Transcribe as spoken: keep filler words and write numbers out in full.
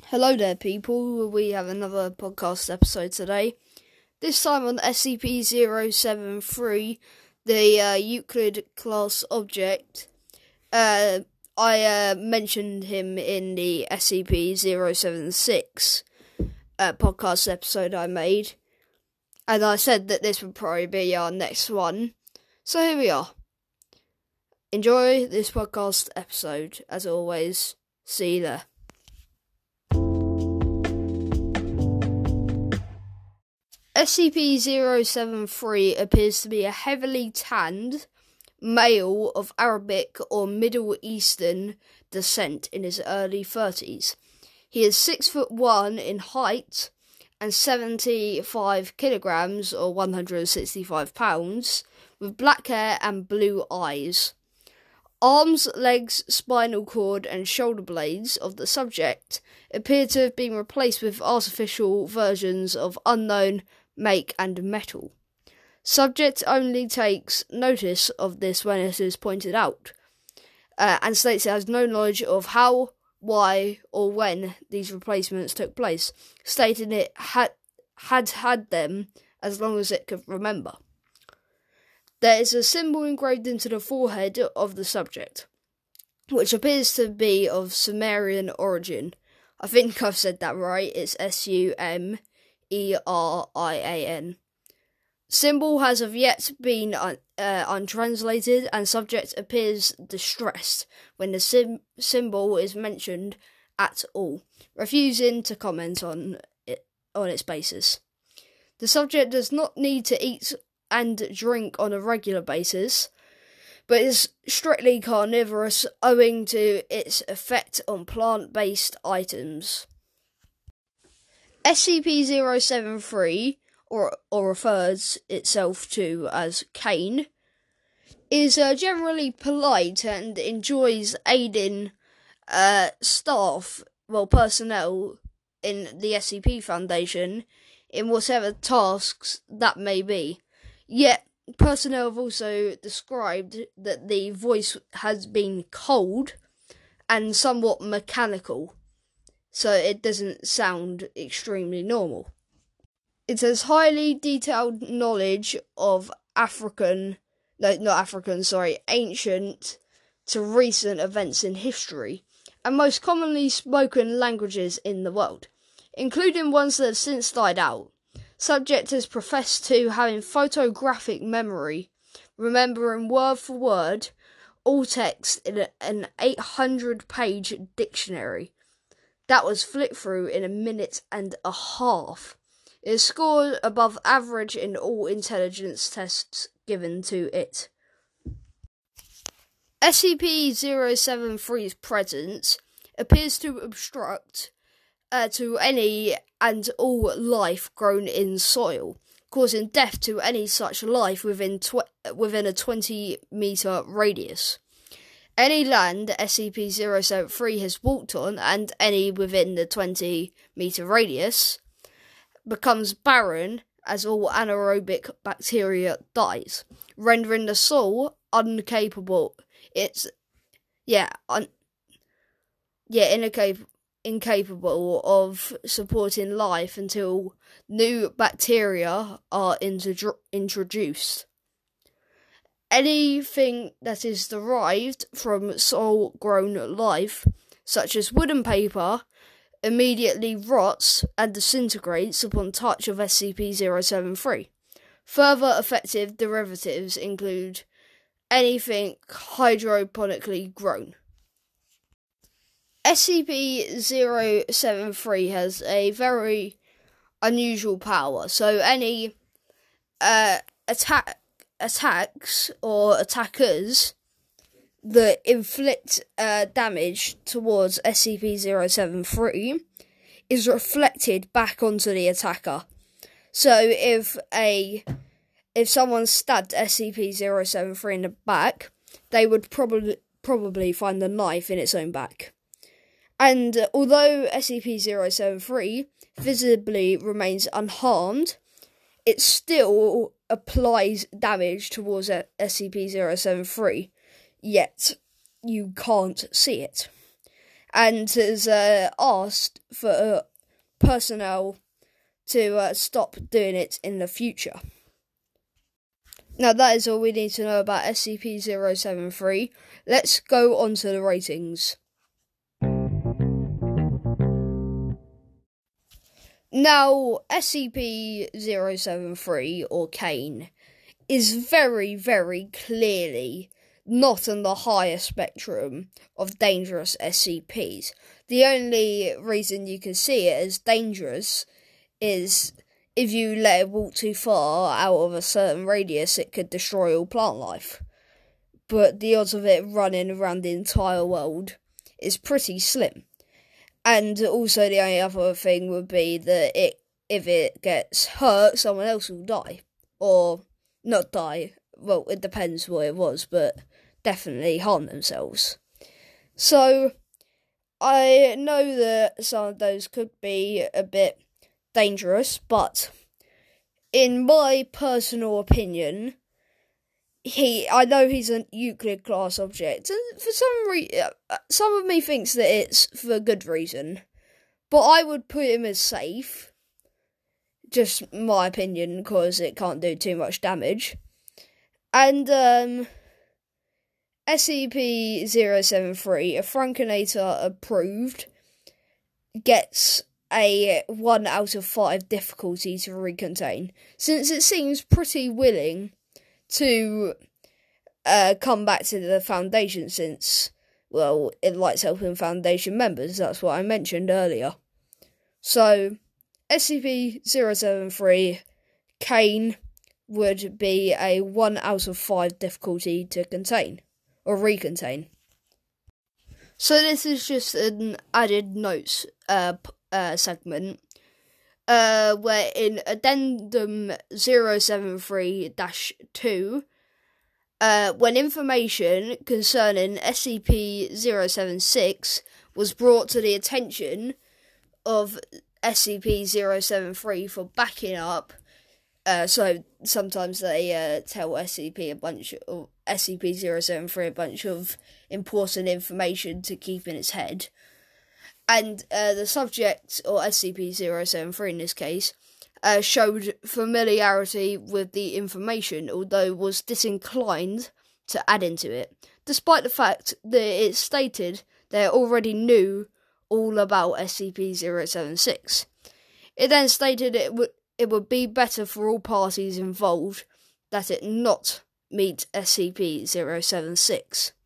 Hello there, people. We have another podcast episode today. This time on S C P zero seven three, the uh, Euclid class object. Uh, I uh, mentioned him in the S C P zero seven six uh, podcast episode I made, and I said that this would probably be our next one. So here we are. Enjoy this podcast episode, as always. See you there. S C P zero seven three appears to be a heavily tanned male of Arabic or Middle Eastern descent in his early thirties. He is six foot one in height and seventy-five kilograms or one hundred sixty-five pounds, with black hair and blue eyes. Arms, legs, spinal cord and shoulder blades of the subject appear to have been replaced with artificial versions of unknown make and metal. Subject only takes notice of this when it is pointed out, uh, and states it has no knowledge of how, why, or when these replacements took place, stating it had had had them as long as it could remember. There is a symbol engraved into the forehead of the subject, which appears to be of Sumerian origin. I think I've said that right. It's S U M E R I A N. Symbol has of yet been un- uh, untranslated, and subject appears distressed when the sim- symbol is mentioned at all, refusing to comment on it on its basis. The subject does not need to eat and drink on a regular basis, but is strictly carnivorous owing to its effect on plant-based items. S C P zero seven three, or, or refers itself to as Kane, is uh, generally polite and enjoys aiding uh, staff, well, personnel in the S C P Foundation in whatever tasks that may be. Yet, personnel have also described that the voice has been cold and somewhat mechanical, so it doesn't sound extremely normal. It has highly detailed knowledge of African, no, not African, sorry, ancient to recent events in history, and most commonly spoken languages in the world, including ones that have since died out. Subject has professed to having photographic memory, remembering word for word all text in an eight hundred page dictionary that was flicked through in a minute and a half. It is scored above average in all intelligence tests given to it. S C P zero seven three's presence appears to obstruct uh, to any and all life grown in soil, causing death to any such life within tw- within a twenty metre radius. Any land S C P zero seven three has walked on, and any within the twenty metre radius, becomes barren as all anaerobic bacteria dies, rendering the soil incapable. It's yeah, un, yeah, incapable. incapable of supporting life until new bacteria are intro- introduced. Anything that is derived from soil-grown life, such as wood and paper, immediately rots and disintegrates upon touch of S C P zero seven three. Further effective derivatives include anything hydroponically grown. S C P zero seven three has a very unusual power, so any uh, attack attacks or attackers that inflict uh, damage towards S C P zero seven three is reflected back onto the attacker. So if a if someone stabbed S C P zero seven three in the back, they would probably probably find the knife in its own back. And uh, although S C P zero seven three visibly remains unharmed, it still applies damage towards S C P zero seven three, yet you can't see it. and has uh, asked for uh, personnel to uh, stop doing it in the future. Now that is all we need to know about S C P zero seven three. Let's go on to the ratings. Now, S C P zero seven three, or Kane, is very, very clearly not on the higher spectrum of dangerous S C Ps. The only reason you can see it as dangerous is if you let it walk too far out of a certain radius, it could destroy all plant life. But the odds of it running around the entire world is pretty slim. And also the only other thing would be that it, if it gets hurt, someone else will die. Or not die, well, it depends what it was, but definitely harm themselves. So, I know that some of those could be a bit dangerous, but in my personal opinion, he, I know he's a Euclid class object, and for some reason, some of me thinks that it's for good reason, but I would put him as safe, just my opinion, because it can't do too much damage. And, um, S C P zero seven three, a Frankenator approved, gets a one out of five difficulty to recontain, since it seems pretty willing to uh, come back to the Foundation, since, well, it likes helping Foundation members, that's what I mentioned earlier. So, S C P zero seven three, Kane, would be a one out of five difficulty to contain, or recontain. So this is just an added notes uh, uh, segment, uh, where in Addendum zero seven three dash two, uh, when information concerning S C P zero seven six was brought to the attention of S C P zero seven three for backing up, uh, so sometimes they uh, tell S C P a bunch of S C P zero seven three a bunch of important information to keep in its head. And uh, the subject, or S C P zero seven three in this case, uh, showed familiarity with the information, although was disinclined to add into it, despite the fact that it stated they already knew all about S C P zero seven six. It then stated it would it would be better for all parties involved that it not meet S C P zero seven six.